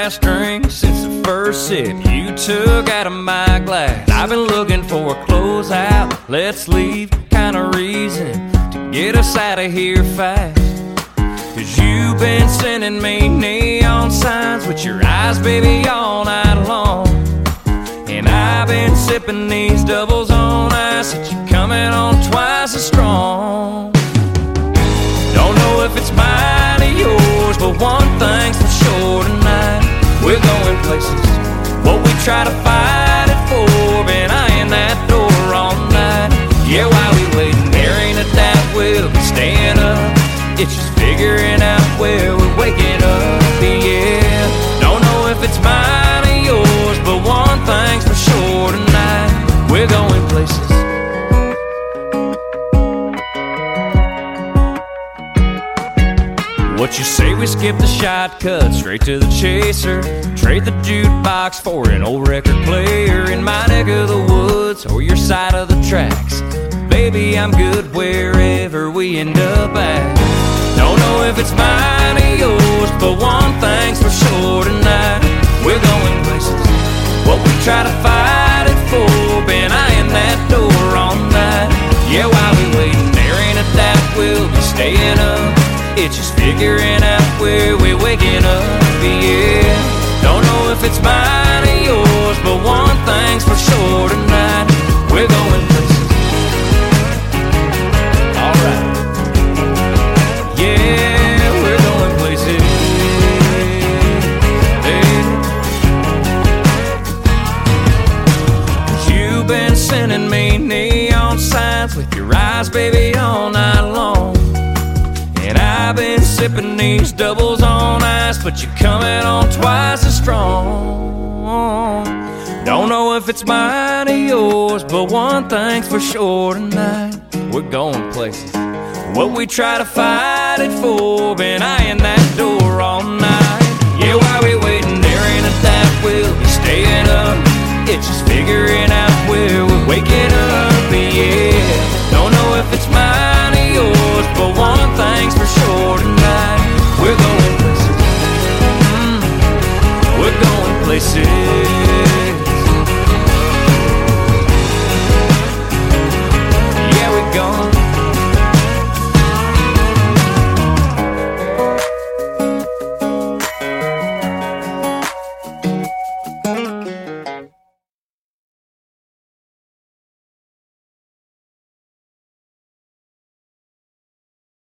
last drink since the first sip you took out of my glass. I've been looking for a closeout, let's leave kind of reason to get us out of here fast. Cause you've been sending me neon signs with your eyes, baby, all night long. And I've been sipping these doubles on ice that you're coming on twice as strong. Don't know if it's mine or yours, but one thing's for sure tonight, we're going places. What we try to fight it for, been eyeing that door all night. Yeah, while we waiting, there ain't a doubt we'll be staying up. It's just figuring out where we're waking up, yeah. Don't know if it's mine or yours, but one thing's for sure tonight, we're going places. What you say we skip the shot, cut straight to the chaser, trade the jukebox for an old record player in my neck of the woods or your side of the tracks. Baby, I'm good wherever we end up at. Don't know if it's mine or yours, but one thing's for sure tonight, we're going places. What we try to fight it for, been eyeing that door all night. Yeah, while we waiting, there ain't a doubt we'll be staying up. It's just figuring out where we're waking up, yeah. Don't know if it's mine or yours, but one thing's for sure tonight, we're going places. Alright. Yeah, we're going places. Hey. You've been sending me neon signs with your eyes, baby, all night long. And I've been sipping these doubles on ice, but you're coming on twice as strong. Don't know if it's mine or yours, but one thing's for sure tonight, we're going places. What we try to fight it for, been eyeing that door all night. Yeah, while we waiting, there ain't a doubt we'll be staying up. It's just figuring out where we're waking up, yeah. Don't know if it's mine or yours, but one thing's for sure tonight, we're going places. We're going places. Yeah, we're going.